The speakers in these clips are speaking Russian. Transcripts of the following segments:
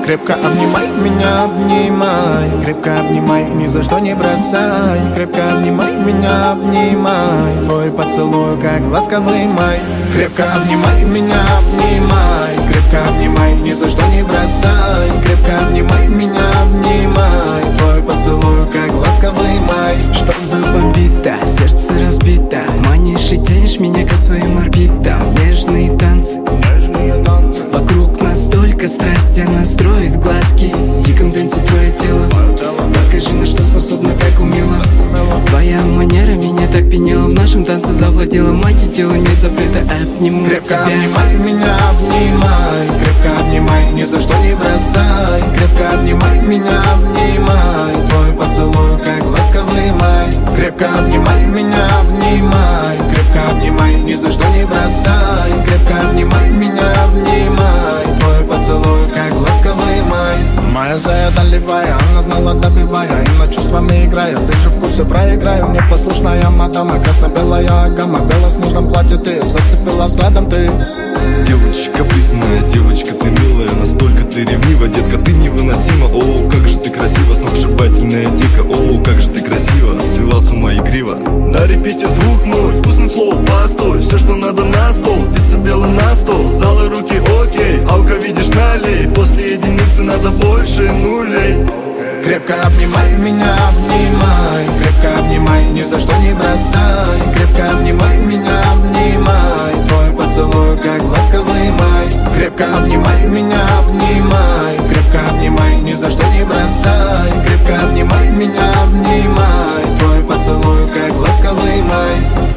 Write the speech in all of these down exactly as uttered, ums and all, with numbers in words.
Крепко обнимай меня, обнимай, крепко обнимай, ни за что не бросай. Крепко обнимай меня, обнимай, твой поцелуй как ласковый май. Крепко обнимай меня, обнимай, крепко обнимай, ни за что не бросай. Крепко обнимай меня, обнимай, твой поцелуй как ласковый май. Что за бомбита, сердце разбито, манишь и тянешь меня к своим орбитам. Нежные танцы, вокруг нас столько страсти, она строит глазки. В диком танце твое тело, покажи, на что способна так умело. Твоя манера меня так пьянела, в нашем танце завладела магия тела, нет запрета, обниму Крепко тебя. обнимай меня, обнимай, крепко обнимай, ни за что не бросай. Крепко обнимай меня, обнимай, твой поцелуй как ласковый май. Крепко обнимай меня, обнимай, крепко обнимай, ни за что не бросай. Крепко обнимай меня, обнимай, твой поцелуй как ласковый май. Моя зая доливая, она знала добивая, и на чувствами играя, ты же в курсе проиграю. Непослушная мадама, красно-белая гамма, в белоснежном платье ты зацепила взглядом ты. Девочка капризная, девочка ты милая, настолько ты ревнива, детка, ты невыносима. О, как же ты красива, сногсшибательная дико. О, как же ты красива, свела с ума игриво. На репите звук мой, вкусный флоу, постой, все, что надо на стол, птица белая на стол, залы руки окей, аука видишь налей, после единицы надо больше нулей. Крепко обнимай меня, обнимай, крепко обнимай, ни за что не бросай. Крепко обнимай меня, обнимай, твой поцелуй как ласковый май. Крепко обнимай меня, обнимай, крепко обнимай, ни за что не бросай. Крепко обнимай меня, обнимай, твой поцелуй как ласковый май.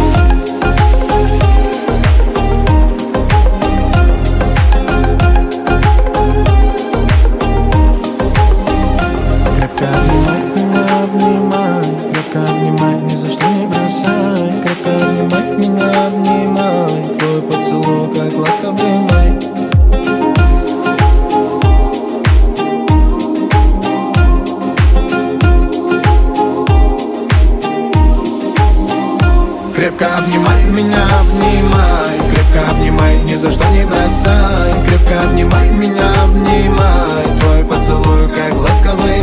Крепко обнимай меня, обнимай, крепко обнимай, ни за что не бросай. Крепко обнимай меня, обнимай, твой поцелуй как ласковый май. Крепко обнимай меня, обнимай, крепко обнимай, ни за что не бросай. Крепко обнимай меня, обнимай, твой поцелуй как ласковый